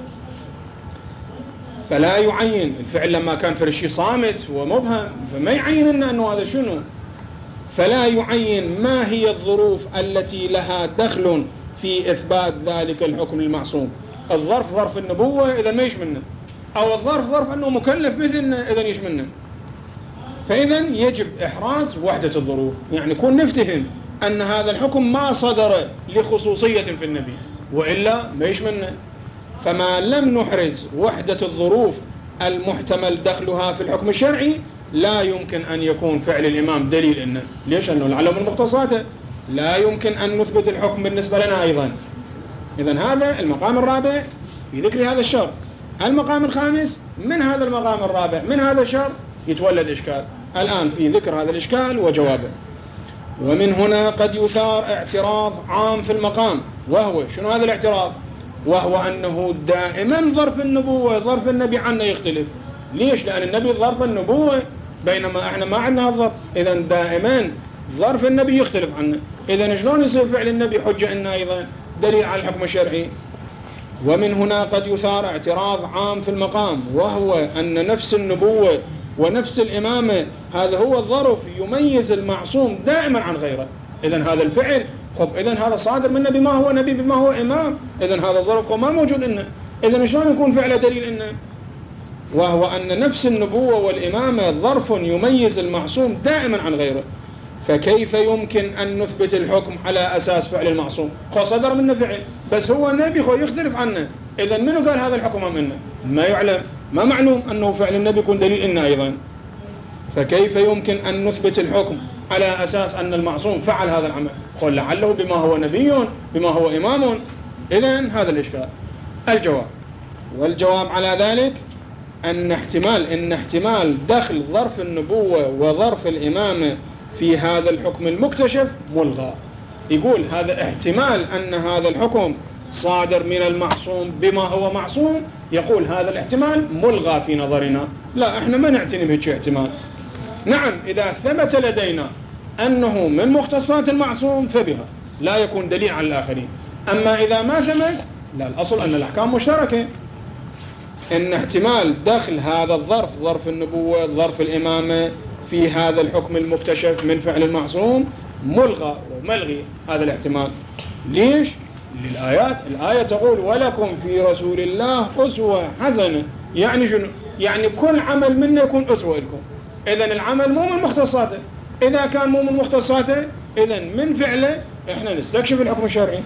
فلا يعين الفعل لما كان فرشي صامت ومبهم، فما يعين لنا أنه هذا شنو. فلا يعين ما هي الظروف التي لها دخل في إثبات ذلك الحكم المعصوم. الظرف ظرف النبوة إذا ما يشملنا، أو الظرف ظرف أنه مكلف مثلنا إذا يشملنا. فإذا يجب إحراز وحدة الظروف، يعني كون نفتهم أن هذا الحكم ما صدر لخصوصية في النبي، وإلا ما يشملنا. فما لم نحرز وحدة الظروف المحتمل دخلها في الحكم الشرعي لا يمكن أن يكون فعل الإمام دليل إنه. ليش؟ أنه لعله من مختصاته، لا يمكن أن نثبت الحكم بالنسبة لنا أيضا. إذن هذا المقام الرابع في ذكر هذا الشرط. المقام الخامس من هذا المقام الرابع من هذا الشرط يتولد إشكال. الآن في ذكر هذا الإشكال وجوابه. ومن هنا قد يثار اعتراض عام في المقام، وهو شنو هذا الاعتراض؟ وهو أنه دائما ظرف النبوة ظرف النبي عنا يختلف. ليش؟ لأن النبي ظرف النبوة بينما احنا ما عندنا الظرف. إذن دائما ظرف النبي يختلف عنا، إذن شلون يصير فعل النبي حجة إنه أيضا دليل على الحكم الشرعي؟ ومن هنا قد يثار اعتراض عام في المقام، وهو أن نفس النبوة ونفس الإمامة هذا هو الظرف يميز المعصوم دائما عن غيره. إذن هذا الفعل خب إذن هذا صادر منه بما هو نبي بما هو إمام، إذن هذا الظرف ما موجود إنه، إذن شلون يكون فعله دليل إنه؟ وهو أن نفس النبوة والإمامة ظرف يميز المعصوم دائما عن غيره، فكيف يمكن أن نثبت الحكم على أساس فعل المعصوم؟ خو صدر منه فعل بس هو النبي خو يختلف عنه، إذن منو قال هذا الحكم منه؟ ما يعلم، ما معلوم أنه فعل النبي يكون دليل إنه أيضا. فكيف يمكن أن نثبت الحكم على أساس أن المعصوم فعل هذا العمل؟ قل لعله بما هو نبي بما هو إمام. إذن هذا الإشكال. الجواب والجواب على ذلك أن احتمال إن احتمال دخل ظرف النبوة وظرف الإمامة في هذا الحكم المكتشف ملغى. يقول هذا احتمال أن هذا الحكم صادر من المعصوم بما هو معصوم، يقول هذا الاحتمال ملغى في نظرنا، لا احنا ما نعتني بهذا احتمال. نعم إذا ثبت لدينا أنه من مختصات المعصوم فبها لا يكون دليل على الآخرين، أما إذا ما ثبت لا، الأصل أن الأحكام مشتركة. إن احتمال دخل هذا الظرف ظرف النبوة ظرف الإمامة في هذا الحكم المكتشف من فعل المعصوم ملغى وملغي هذا الاحتمال. ليش؟ للآيات، الآية تقول ولكم في رسول الله أسوة حسنة، يعني شنو؟ يعني كل عمل منا يكون أسوة لكم. إذن العمل مو من مختصاته، إذا كان مو من مختصاته إذن من فعله إحنا نستكشف الحكم الشرعي.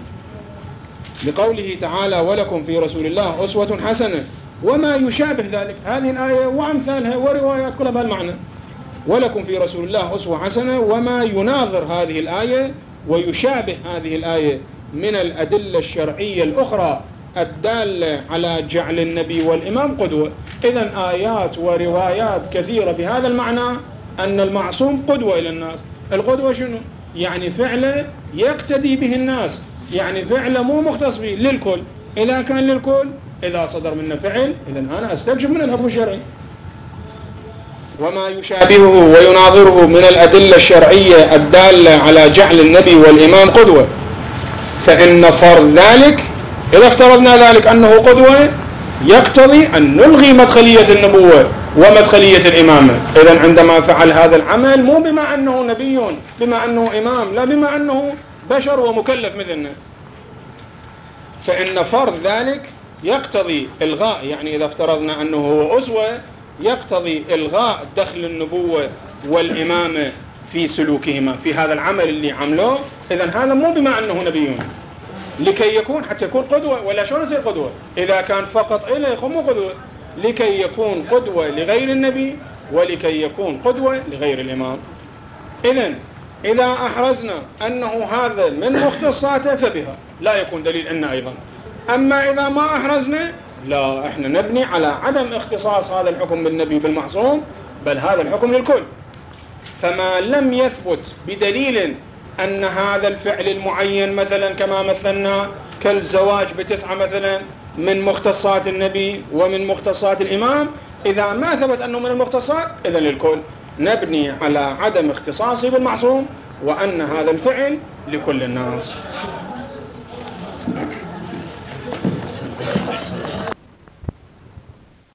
لقوله تعالى ولكم في رسول الله أسوة حسنة وما يشابه ذلك، هذه الآية وأمثالها وروايات كلها بهالمعنى. ولكم في رسول الله أسوة حسنة وما يناظر هذه الآية ويشابه هذه الآية من الأدلة الشرعية الأخرى الدالة على جعل النبي والإمام قدوة. إذن آيات وروايات كثيرة بهذا المعنى أن المعصوم قدوة إلى الناس. القدوة شنو؟ يعني فعله يقتدي به الناس، يعني فعله مو مختص به للكل. إذا كان للكل، إذا صدر منه فعل، إذا أنا أستوجب من الحكم الشرعي. وما يشابهه ويناظره من الأدلة الشرعية الدالة على جعل النبي والإمام قدوة، فإن فرض ذلك إذا افترضنا ذلك أنه قدوة يقتضي أن نلغي مدخلية النبوة ومدخلية الإمامة. إذن عندما فعل هذا العمل مو بما أنه نبي، بما أنه إمام، لا بما أنه بشر ومكلف مثلنا. فإن فرض ذلك يقتضي إلغاء، يعني إذا افترضنا أنه هو أسوة يقتضي إلغاء دخل النبوة والإمامة في سلوكهما في هذا العمل اللي عملوه. إذن هذا مو بما أنه نبي، لكي يكون حتى يكون قدوة. ولا شلون يصير قدوة إذا كان فقط إليه؟ مو قدوة، لكي يكون قدوة لغير النبي ولكي يكون قدوة لغير الإمام. إذن إذا أحرزنا أنه هذا من مختصاته فبها لا يكون دليل أن أيضا. أما إذا ما أحرزنا، لا، إحنا نبني على عدم اختصاص هذا الحكم بالنبي بالمعصوم، بل هذا الحكم للكل. فما لم يثبت بدليل أن هذا الفعل المعين مثلا كما مثلنا كالزواج بتسعة مثلا من مختصات النبي ومن مختصات الإمام، إذا ما ثبت أنه من المختصات إذن للكل، نبني على عدم اختصاصه بالمعصوم وأن هذا الفعل لكل الناس.